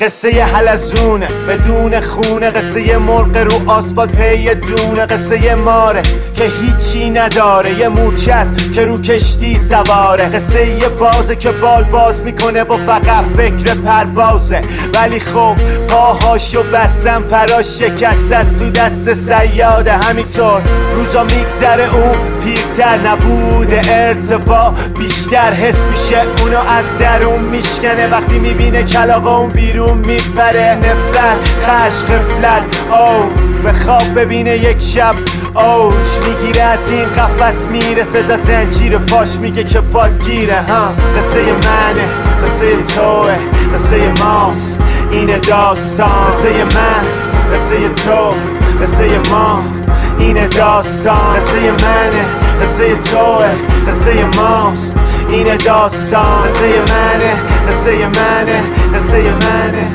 قصه حلزونه بدون خونه، قصه مرغ رو آسفالت پی دونه، قصه ماره که هیچی نداره، یه مورچه است که رو کشتی سواره، قصه یه بازه که بال باز میکنه و فقط فکر پروازه، ولی خب پاهاشو بستم پراش شکست از تو دست صیاده. همینطور روزا میگذره اون پیرتر نبوده، ارتفاع بیشتر حس میشه اونو از درون میشکنه، وقتی میبینه کلاغ اون بیرون میپره، نفرت خشم غفلت به خواب ببینه یک شب اوج میگیره، از این قفس میرسه تا زنجیر پاش میگه که پات گیره. قصه منه، قصه توه، قصه ماست، اینه داستان، قصه من، قصه تو، قصه ما، اینه داستان، قصه منه، قصه توه، قصه ماست، اینه داستان، قصه منه، قصه منه، قصه منه.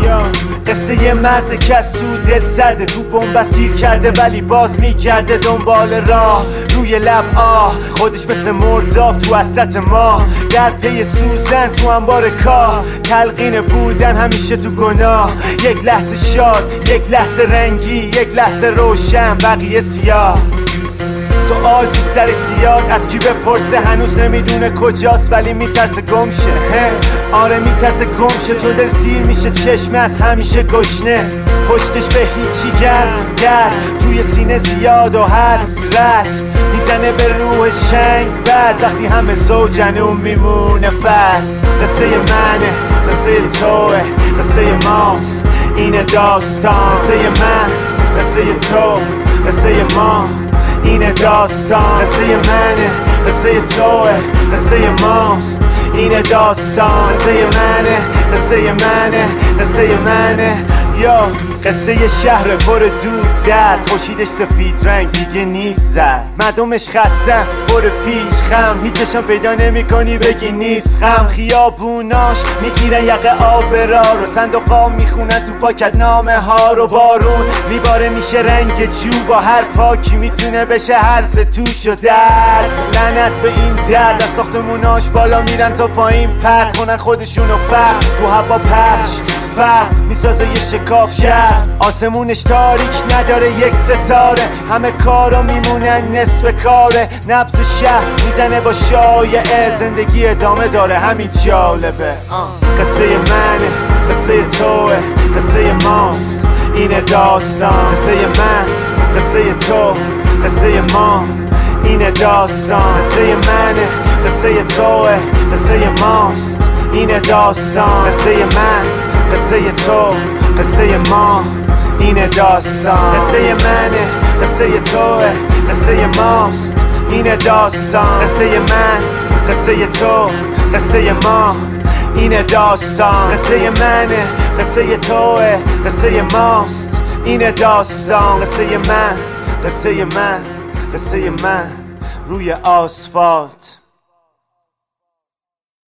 قصه یه مرد که از تو دل سرده، تو بنبست گیر کرده ولی باز میگرده دنبال راه، روی لب خودش مثل مرداب تو حسرت ما، در پی سوزن تو انبار کار، تلقین بودن همیشه تو گناه، یک لحظه شاد، یک لحظه رنگی، یک لحظه روشن، بقیه سیاه. سوال تو سر زیاد از کی بپرسه، هنوز نمیدونه کجاست ولی میترسه گمشه. آره میترسه گمشه، چون دل سیر میشه، چشم از همیشه گشنه، پشتش به هیچی گرد توی سینه زیاد و حسرت میزنه به روح شنگ بد، وقتی همه زوجن اون میمونه فرد. قصه منه، قصه توه، قصه ماست، اینه داستان، قصه من، قصه تو، قصه ما، اینه داستان، قصه منه، قصه توه، قصه ماست، اینه داستان، قصه منه، قصه منه، قصه منه. قصه یه شهر پر دود درد، خوشیدش سفید رنگ دیگه نیست زرد، مردمش خستن پر پیش خم، هیچشم پیدا نمی کنی بگی نیست خم، خیابوناش میگیرن یقه آبرا رو، صندوقا میخونن تو پاکت نامه ها رو، بارون میباره میشه رنگ جو، با هر پاکی میتونه بشه هرز توش و درد. لعنت به این درد، از ساختموناش بالا میرن تا پایین پرد کنن خودشونو فرق، تو هوا پخش فرق میسازه یه شکاف شهر، آسمونش تاریک نداره یک ستاره، همه کارا میمونن نصف کاره، نبض شهر میزنه با شایعه، زندگی ادامه داره همین جالبه. قصه منه، قصه توه، قصه ماست، اینه داستان، قصه من، قصه تو، قصه ما، اینه داستان، قصه منه، قصه توه، قصه ماست، اینه داستان، قصه من، قصه تو، قصه ما، اینه داستان، قصه منه، قصه توه، قصه ماست، اینه داستان، قصه من، قصه تو، قصه ما، اینه داستان، قصه منه، قصه توه، قصه ماست، اینه داستان، قصه من، قصه من، قصه من روی آسفالت.